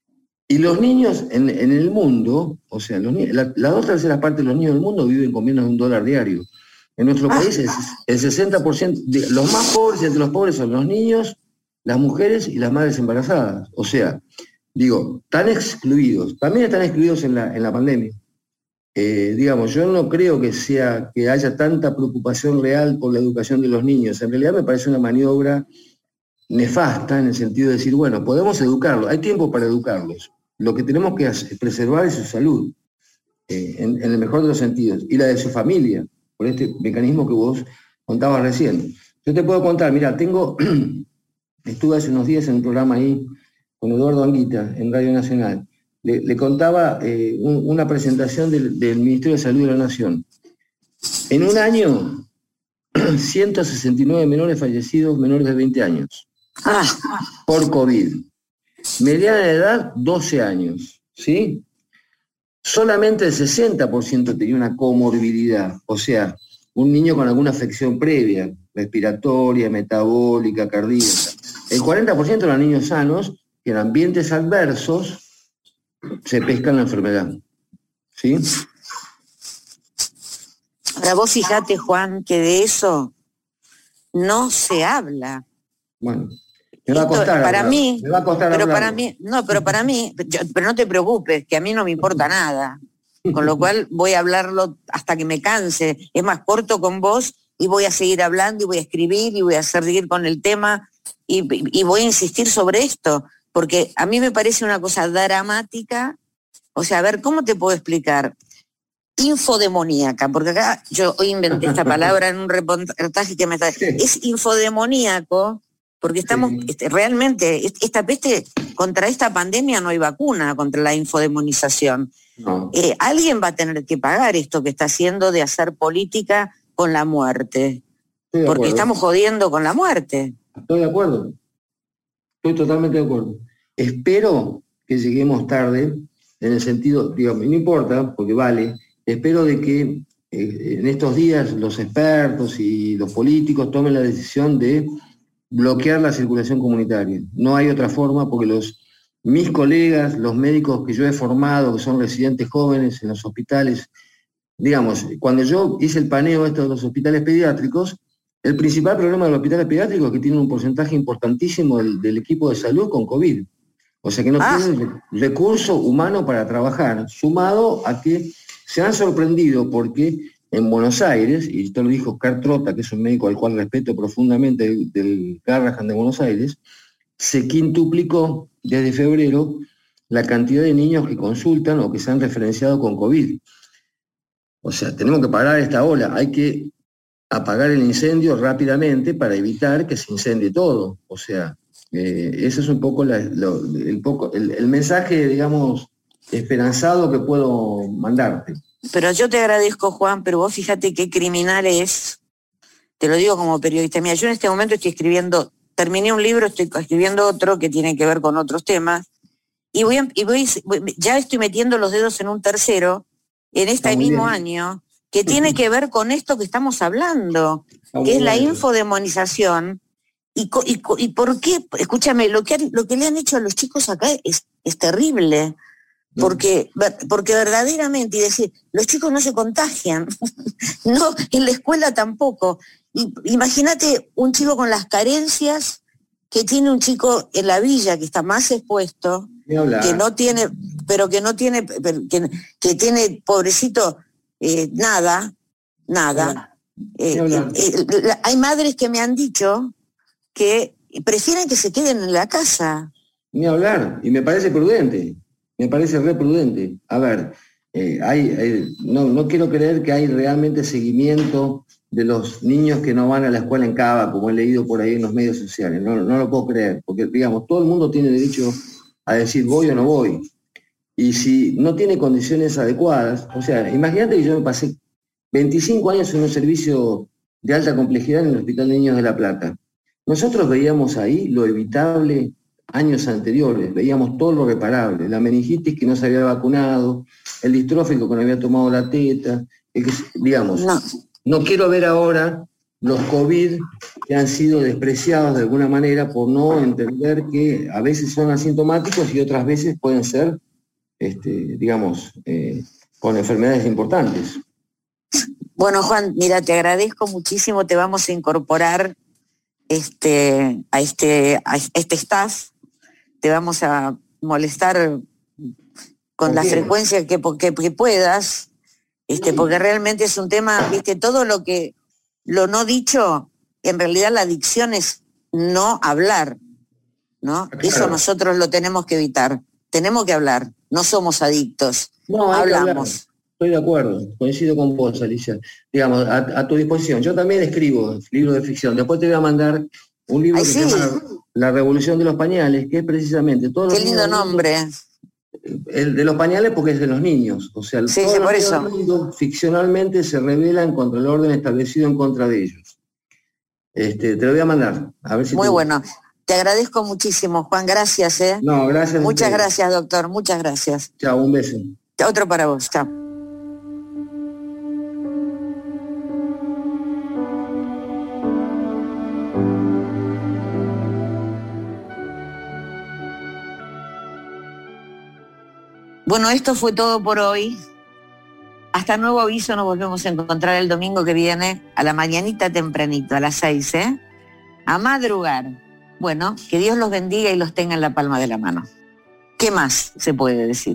y los niños en, en el mundo, o sea, los, la, la dos terceras partes de los niños del mundo viven con menos de un dólar diario. En nuestro ah. país es el sesenta por ciento, de, los más pobres entre los pobres son los niños, las mujeres y las madres embarazadas. O sea, digo, están excluidos, también están excluidos en la, en la pandemia. Eh, digamos, yo no creo que sea que haya tanta preocupación real por la educación de los niños. En realidad me parece una maniobra nefasta en el sentido de decir, bueno, podemos educarlos, hay tiempo para educarlos. Lo que tenemos que hacer, preservar es su salud, eh, en, en el mejor de los sentidos, y la de su familia. por este mecanismo que vos contabas recién. Yo te puedo contar, mira, tengo, estuve hace unos días en un programa ahí con Eduardo Anguita en Radio Nacional. Le, le contaba eh, un, una presentación del, del Ministerio de Salud de la Nación. En un año, ciento sesenta y nueve menores fallecidos menores de veinte años ah. por COVID. Mediana edad, doce años, ¿sí? Solamente el sesenta por ciento tenía una comorbilidad, o sea, un niño con alguna afección previa, respiratoria, metabólica, cardíaca. El cuarenta por ciento eran niños sanos que en ambientes adversos se pescan la enfermedad, ¿sí? Ahora vos fijate, Juan, que de eso no se habla. Bueno, me va a costar. Esto, para hablar. mí, me va a costar pero hablarlo. para mí, no, pero para mí, yo, pero no te preocupes, que a mí no me importa nada. Con lo cual voy a hablarlo hasta que me canse. Es más, corto con vos y voy a seguir hablando y voy a escribir y voy a seguir con el tema y, y voy a insistir sobre esto, porque a mí me parece una cosa dramática. O sea, a ver, ¿cómo te puedo explicar? Infodemoníaca, porque acá yo hoy inventé esta palabra en un reportaje que me está... Sí. Es infodemoníaco, porque estamos, sí. este, realmente, esta peste, contra esta pandemia no hay vacuna, contra la infodemonización. No. Eh, alguien va a tener que pagar esto que está haciendo de hacer política con la muerte, porque acuerdo. Estamos jodiendo con la muerte. Estoy de acuerdo, estoy totalmente de acuerdo. Espero que lleguemos tarde, en el sentido, digamos, no importa, porque vale, espero de que eh, en estos días los expertos y los políticos tomen la decisión de bloquear la circulación comunitaria. No hay otra forma, porque los mis colegas, los médicos que yo he formado, que son residentes jóvenes en los hospitales, digamos, cuando yo hice el paneo esto de los hospitales pediátricos, el principal problema de los hospitales pediátricos es que tienen un porcentaje importantísimo del, del equipo de salud con COVID. O sea que no ah. tienen recurso humano para trabajar, sumado a que se han sorprendido porque en Buenos Aires, y esto lo dijo Oscar Trota, que es un médico al cual respeto profundamente del, del Garrahan de Buenos Aires, se quintuplicó desde febrero la cantidad de niños que consultan o que se han referenciado con COVID. O sea, tenemos que parar esta ola, hay que apagar el incendio rápidamente para evitar que se incendie todo. O sea, eh, ese es un poco, la, lo, el, poco el, el mensaje, digamos, esperanzado que puedo mandarte. Pero yo te agradezco, Juan, pero vos fíjate qué criminal es, te lo digo como periodista. Mira, yo en este momento estoy escribiendo, terminé un libro, estoy escribiendo otro que tiene que ver con otros temas, y voy, y voy ya estoy metiendo los dedos en un tercero, en este mismo bien. año, que tiene que ver con esto que estamos hablando, Está que es la infodemonización. Y, y, y por qué, escúchame, lo que, lo que le han hecho a los chicos acá es, es terrible. Porque, porque verdaderamente, y decir, los chicos no se contagian, no, en la escuela tampoco. Y, imagínate un chico con las carencias que tiene un chico en la villa que está más expuesto, que no tiene, pero que no tiene, que, que tiene, pobrecito, eh, nada, nada. Eh, eh, eh, hay madres que me han dicho que prefieren que se queden en la casa. Ni hablar, y me parece prudente. Me parece re prudente. A ver, eh, hay, hay, no, no quiero creer que hay realmente seguimiento de los niños que no van a la escuela en Cava, como he leído por ahí en los medios sociales. No, no lo puedo creer, porque, digamos, todo el mundo tiene derecho a decir voy o no voy. Y si no tiene condiciones adecuadas, o sea, imagínate que yo me pasé veinticinco años en un servicio de alta complejidad en el Hospital de Niños de La Plata. Nosotros veíamos ahí lo evitable años anteriores, veíamos todo lo reparable, la meningitis que no se había vacunado, el distrófico que no había tomado la teta, el que, digamos, no. no quiero ver ahora los COVID que han sido despreciados de alguna manera por no entender que a veces son asintomáticos y otras veces pueden ser, este, digamos, eh, con enfermedades importantes. Bueno, Juan, mira, te agradezco muchísimo, te vamos a incorporar este, a, este, a este staff, te vamos a molestar con la frecuencia que, que, que puedas, este, porque realmente es un tema, viste, todo lo que, lo no dicho, en realidad la adicción es no hablar, ¿no? Claro. Eso nosotros lo tenemos que evitar, tenemos que hablar, no somos adictos, no, hablamos. Estoy de acuerdo, coincido con vos, Alicia. Digamos, a, a tu disposición. Yo también escribo libros de ficción. Después te voy a mandar un libro Ay, que sí. se llama La Revolución de los Pañales, que es precisamente todo. Qué lindo nombre. El de los pañales porque es de los niños. O sea, sí, todos sí, los por eso. niños ficcionalmente se rebelan contra el orden establecido en contra de ellos. Este, te lo voy a mandar. A ver si Muy te... bueno. Te agradezco muchísimo, Juan. Gracias, ¿eh? No, gracias. Muchas gracias, doctor. Muchas gracias. Chao, un beso. Otro para vos. Chao. Bueno, esto fue todo por hoy. Hasta nuevo aviso, nos volvemos a encontrar el domingo que viene a la mañanita tempranito, a las seis, ¿eh? A madrugar. Bueno, que Dios los bendiga y los tenga en la palma de la mano. ¿Qué más se puede decir?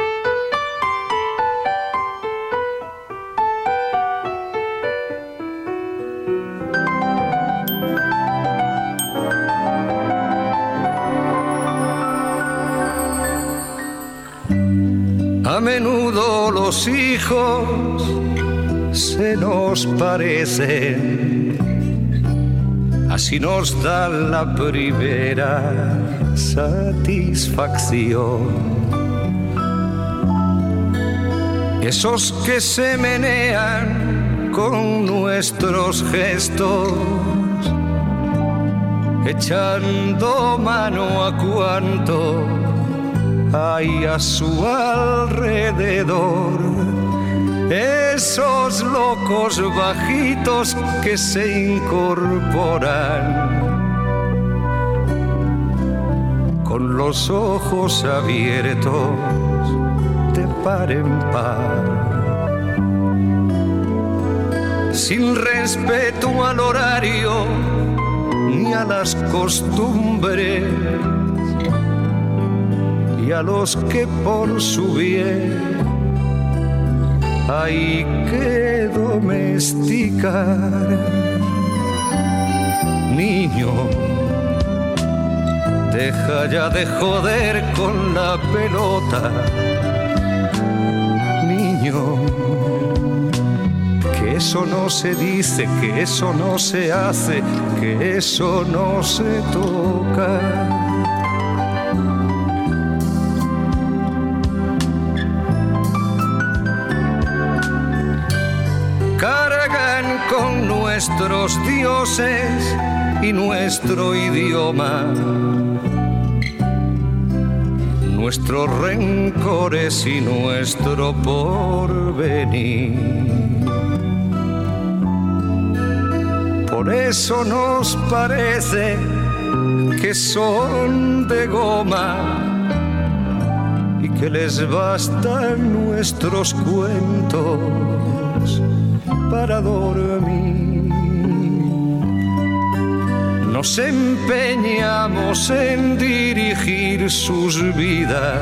A menudo los hijos se nos parecen, así nos da la primera satisfacción. Esos que se menean con nuestros gestos, echando mano a cuanto hay a su alrededor, esos locos bajitos que se incorporan con los ojos abiertos de par en par, sin respeto al horario ni a las costumbres, y a los que por su bien hay que domesticar. Niño, deja ya de joder con la pelota. Niño, que eso no se dice, que eso no se hace, que eso no se toca. Cargan con nuestros dioses y nuestro idioma, nuestros rencores y nuestro porvenir. Por eso nos parece que son de goma y que les bastan nuestros cuentos para dormir. Nos empeñamos en dirigir sus vidas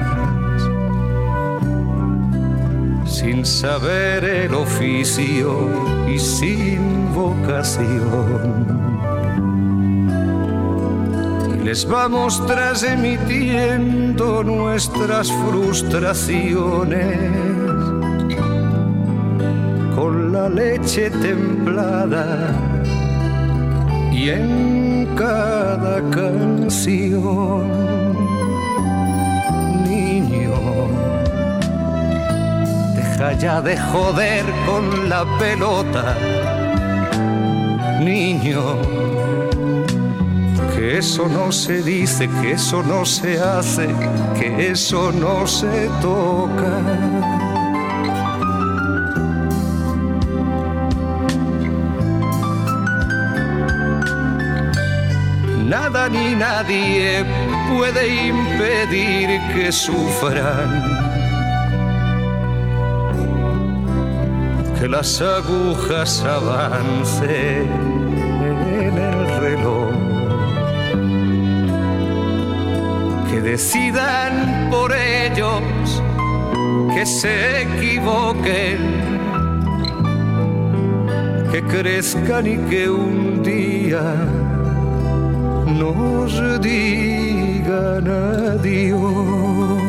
sin saber el oficio y sin vocación. Y les vamos transmitiendo nuestras frustraciones con la leche templada y en cada canción. Niño, deja ya de joder con la pelota. Niño, que eso no se dice, que eso no se hace, que eso no se toca. Nada ni nadie puede impedir que sufran, que las agujas avancen en el reloj, que decidan por ellos, que se equivoquen, que crezcan y que un día nos digan adiós.